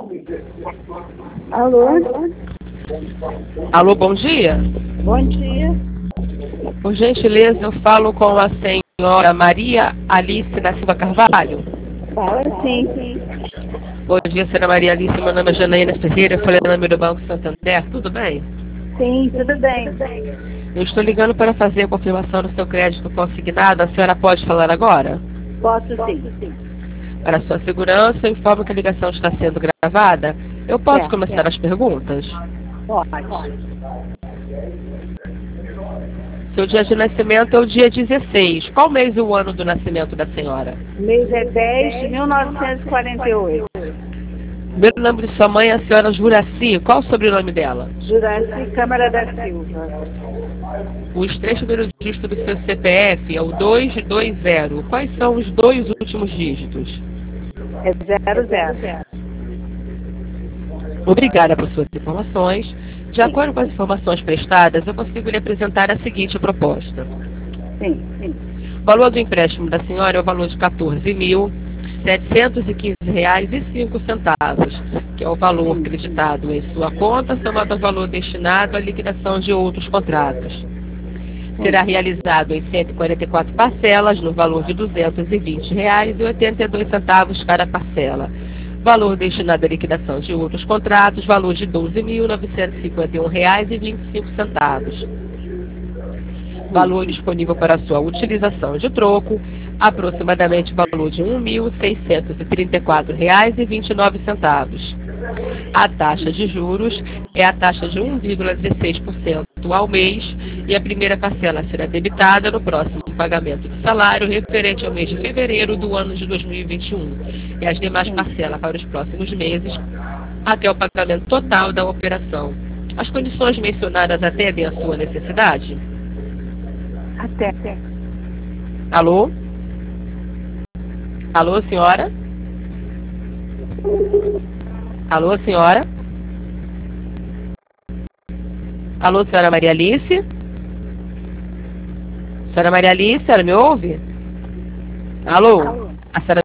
Alô? Alô, bom dia. Bom dia. Por gentileza, eu falo com a senhora Maria Alice da Silva Carvalho. Fala sim. Bom dia, senhora Maria Alice. Meu nome é Janaína Ferreira, eu falei no nome do Banco Santander. Tudo bem? Sim, tudo bem. Eu estou ligando para fazer a confirmação do seu crédito consignado. A senhora pode falar agora? Posso sim. Para sua segurança, eu informo que a ligação está sendo gravada. Eu posso Certo. começar as perguntas? Pode. Seu dia de nascimento é o dia 16. Qual mês e o ano do nascimento da senhora? O mês é 10 de 1948. Primeiro nome de sua mãe é a senhora Juraci. Qual o sobrenome dela? Juraci Câmara da Silva. Os três primeiros dígitos do seu CPF é o 220. Quais são os dois últimos dígitos? É 00. Obrigada por suas informações. De acordo com as informações prestadas, eu consigo lhe apresentar a seguinte proposta. Sim. O valor do empréstimo da senhora é o valor de R$ 14.715,05, que é o valor creditado em sua conta, somado ao valor destinado à liquidação de outros contratos. Será realizado em 144 parcelas, no valor de R$ 220,82 cada parcela. Valor destinado à liquidação de outros contratos, valor de R$ 12.951,25. Valor disponível para sua utilização de troco, aproximadamente valor de R$ 1.634,29. A taxa de juros é a taxa de 1,16% ao mês e a primeira parcela será debitada no próximo pagamento de salário referente ao mês de fevereiro do ano de 2021 e as demais parcelas para os próximos meses até o pagamento total da operação. As condições mencionadas atendem à sua necessidade? Até. Alô? Alô, senhora? Alô, senhora? Alô, senhora Maria Alice? Senhora Maria Alice, ela me ouve? Alô? A senhora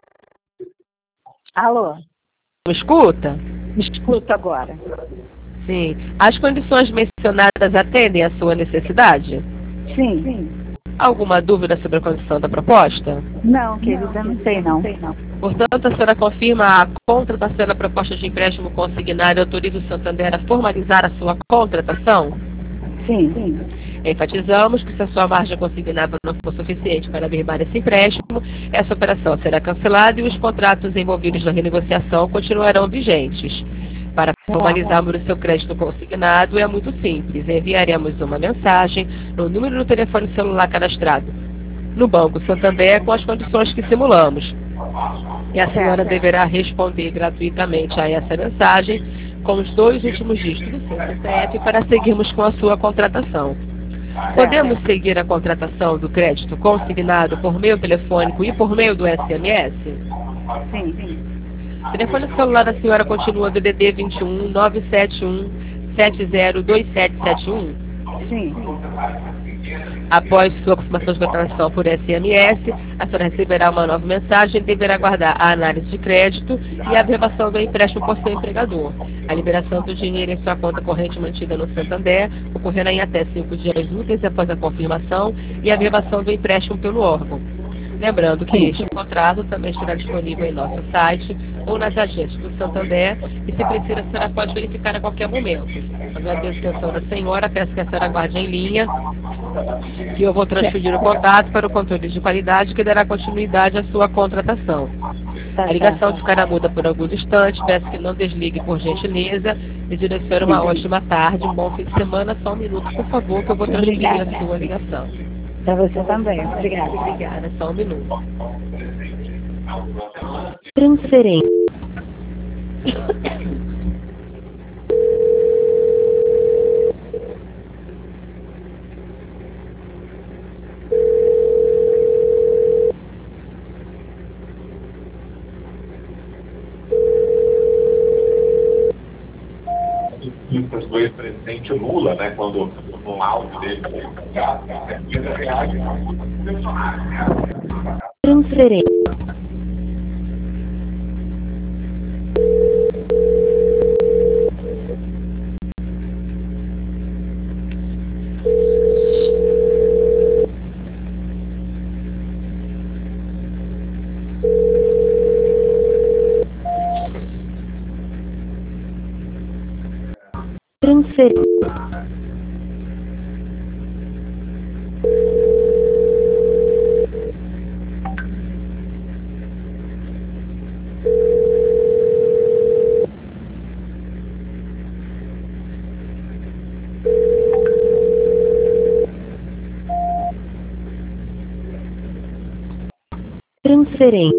Alô? me escuta? Escuta agora. Sim. As condições mencionadas atendem à sua necessidade? Sim. Alguma dúvida sobre a condição da proposta? Não, querida, não sei não. Portanto, a senhora confirma a contratação da proposta de empréstimo consignado e autoriza o Santander a formalizar a sua contratação? Sim. Enfatizamos que se a sua margem consignável não for suficiente para firmar esse empréstimo, essa operação será cancelada e os contratos envolvidos na renegociação continuarão vigentes. Para formalizarmos o seu crédito consignado é muito simples. Enviaremos uma mensagem no número do telefone celular cadastrado no Banco Santander com as condições que simulamos. E a senhora deverá responder gratuitamente a essa mensagem com os dois últimos dígitos do seu CPF para seguirmos com a sua contratação. Podemos seguir a contratação do crédito consignado por meio telefônico e por meio do SMS? Sim. O telefone celular da senhora continua DDD 21 971 702771? Sim. Após sua confirmação de contratação por SMS, a senhora receberá uma nova mensagem e deverá aguardar a análise de crédito e a averbação do empréstimo por seu empregador. A liberação do dinheiro em sua conta corrente mantida no Santander ocorrerá em até 5 dias úteis após a confirmação e a averbação do empréstimo pelo órgão. Lembrando que este contrato também estará disponível em nosso site ou nas agências do Santander e, se precisa, a senhora pode verificar a qualquer momento. Agradeço a atenção da senhora, peço que a senhora aguarde em linha, que eu vou transferir o contato para o controle de qualidade que dará continuidade à sua contratação. A ligação ficará muda por alguns instantes, peço que não desligue por gentileza e direcione uma ótima tarde, um bom fim de semana. Só um minuto, por favor, que eu vou transferir a sua ligação. Para você também. Obrigada. Obrigada, só um minuto. Transferência. Do ex-presidente Lula, né, quando um áudio dele Transferência. Transferência.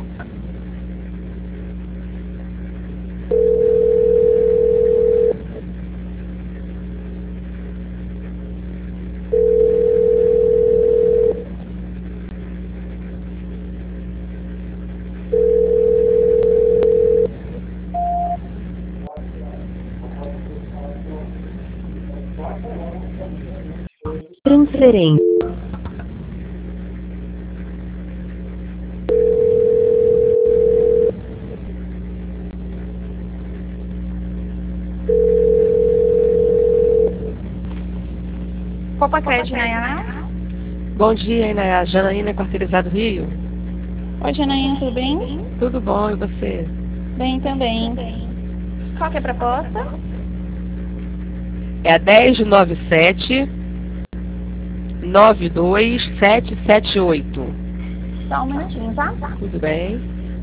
Transferência. Copa Crédito, Nayara. Bom dia, Inaya. Janaína, Quarteirizado Rio. Oi, Janaína, tudo bem? Tudo bom, e você? Bem também. Qual que é a proposta? É a 1097 92778. Só um minutinho, tá? Tudo bem?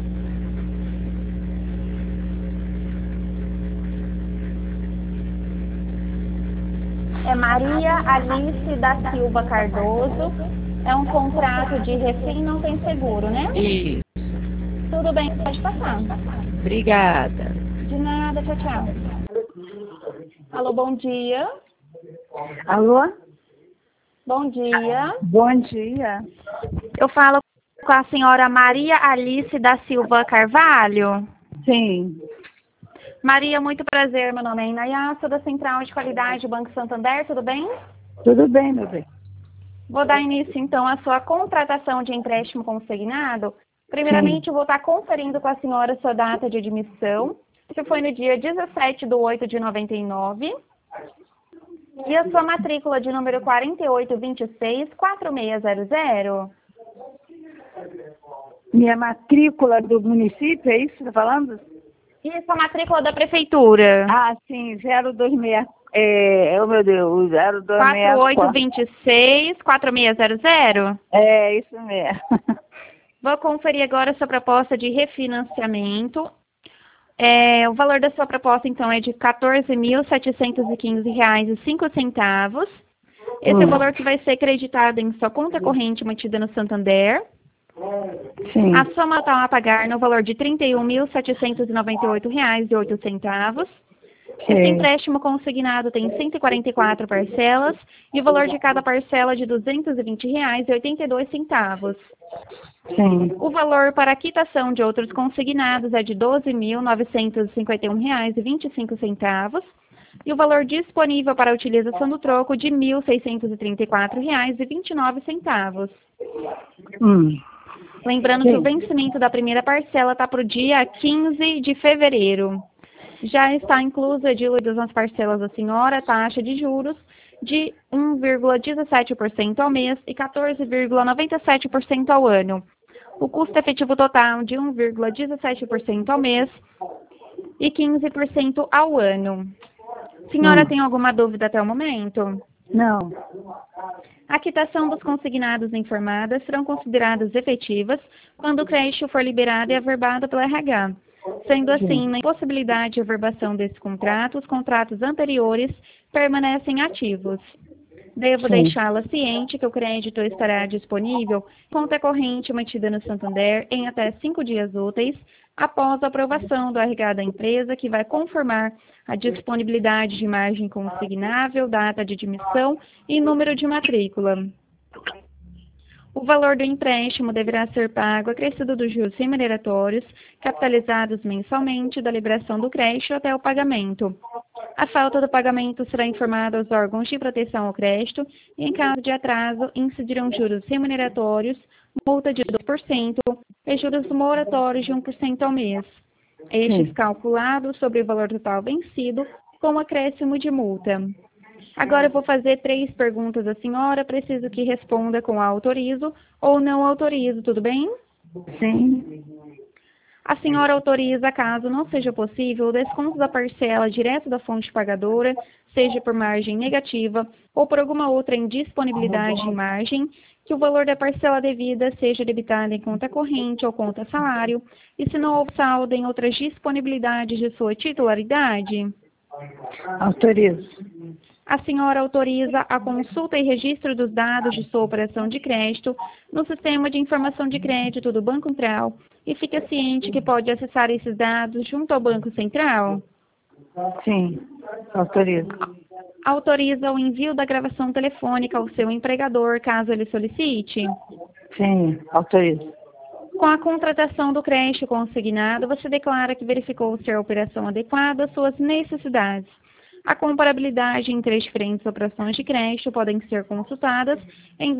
É Maria Alice da Silva Cardoso. É um contrato de refém, não tem seguro, né? Isso. Tudo bem, pode passar. Obrigada. De nada, tchau, tchau. Alô, bom dia. Alô? Bom dia. Bom dia. Eu falo com a senhora Maria Alice da Silva Carvalho. Sim. Maria, muito prazer. Meu nome é Inaya, sou da Central de Qualidade do Banco Santander, tudo bem? Tudo bem, meu bem. Vou dar início, então, à sua contratação de empréstimo consignado. Primeiramente, eu vou estar conferindo com a senhora sua data de admissão, que foi no dia 17/8/99, e a sua matrícula de número 4826-4600. Minha matrícula do município, é isso que você está falando? E a sua matrícula da prefeitura? Ah, sim, 026. Oh, meu Deus, 026. 4826-4600? É, isso mesmo. Vou conferir agora a sua proposta de refinanciamento. O valor da sua proposta, então, é de R$ 14.715,05. Esse é o valor que vai ser creditado em sua conta corrente mantida no Santander. Sim. A soma total a pagar no valor de R$ 31.798,08. Esse empréstimo consignado tem 144 parcelas e o valor de cada parcela de R$ 220,82. Sim. O valor para a quitação de outros consignados é de R$ 12.951,25 e o valor disponível para a utilização do troco de R$ 1.634,29. Lembrando que o vencimento da primeira parcela está para o dia 15 de fevereiro. Já está inclusa diluídas nas parcelas da senhora a taxa de juros de 1,17% ao mês e 14,97% ao ano. O custo efetivo total de 1,17% ao mês e 15% ao ano. Senhora, tem alguma dúvida até o momento? Não. A quitação dos consignados informadas serão consideradas efetivas quando o crédito for liberado e averbado pelo RH. Sendo assim, na impossibilidade de averbação desse contrato, os contratos anteriores permanecem ativos. Devo deixá-la ciente que o crédito estará disponível, conta corrente mantida no Santander, em até 5 dias úteis, após a aprovação do RH da empresa, que vai conformar a disponibilidade de margem consignável, data de admissão e número de matrícula. O valor do empréstimo deverá ser pago acrescido dos juros remuneratórios, capitalizados mensalmente da liberação do crédito até o pagamento. A falta do pagamento será informada aos órgãos de proteção ao crédito e, em caso de atraso, incidirão juros remuneratórios, multa de 2% e juros moratórios de 1% ao mês. Estes calculados sobre o valor total vencido com acréscimo de multa. Agora eu vou fazer 3 perguntas à senhora, preciso que responda com autorizo ou não autorizo, tudo bem? Sim. A senhora autoriza, caso não seja possível, o desconto da parcela direto da fonte pagadora, seja por margem negativa ou por alguma outra indisponibilidade de margem, que o valor da parcela devida seja debitado em conta corrente ou conta salário, e se não houve saldo em outras disponibilidades de sua titularidade? Autorizo. A senhora autoriza a consulta e registro dos dados de sua operação de crédito no Sistema de Informação de Crédito do Banco Central e fica ciente que pode acessar esses dados junto ao Banco Central? Sim, autorizo. Autoriza o envio da gravação telefônica ao seu empregador, caso ele solicite? Sim, autorizo. Com a contratação do crédito consignado, você declara que verificou ser a operação adequada às suas necessidades. A comparabilidade entre as diferentes operações de crédito podem ser consultadas em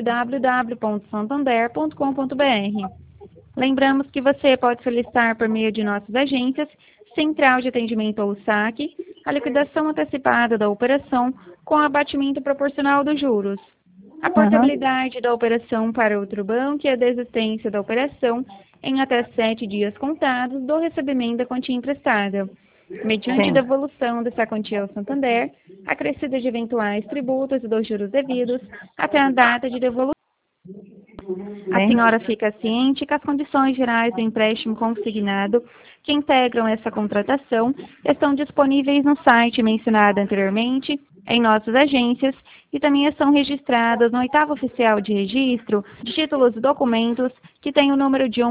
www.santander.com.br. Lembramos que você pode solicitar por meio de nossas agências, Central de Atendimento ou SAC, a liquidação antecipada da operação com abatimento proporcional dos juros, a portabilidade da operação para outro banco e a desistência da operação em até 7 dias contados do recebimento da quantia emprestada, mediante devolução dessa quantia ao Santander, acrescida de eventuais tributos e dos juros devidos até a data de devolução. A senhora fica ciente que as condições gerais do empréstimo consignado que integram essa contratação estão disponíveis no site mencionado anteriormente, em nossas agências, e também estão registradas no 8º Oficial de Registro de Títulos e Documentos, que tem o número de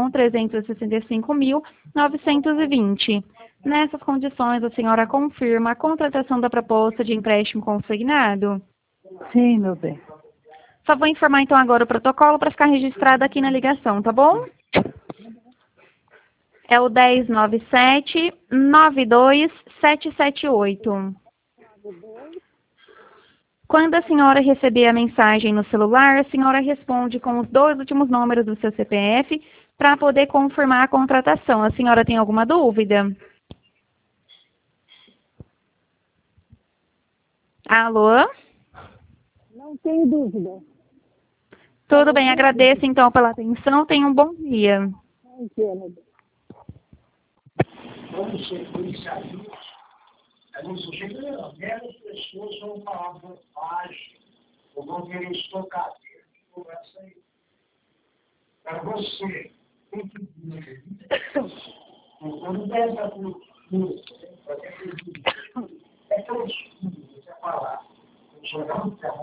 1.365.920. Nessas condições, a senhora confirma a contratação da proposta de empréstimo consignado? Sim, meu bem. Só vou informar então agora o protocolo para ficar registrado aqui na ligação, tá bom? É o 1097-92778. Quando a senhora receber a mensagem no celular, a senhora responde com os 2 últimos números do seu CPF para poder confirmar a contratação. A senhora tem alguma dúvida? Alô? Não tenho dúvida. Tudo bem, agradeço então pela atenção. Tenha um bom dia. Vamos ser policialistas, menos pessoas vão falar bobagem, ou vão querer estocar dentro, conversa aí. Para você, tem que dizer, quando der essa cultura, é que eu estudo, você falar, jogar um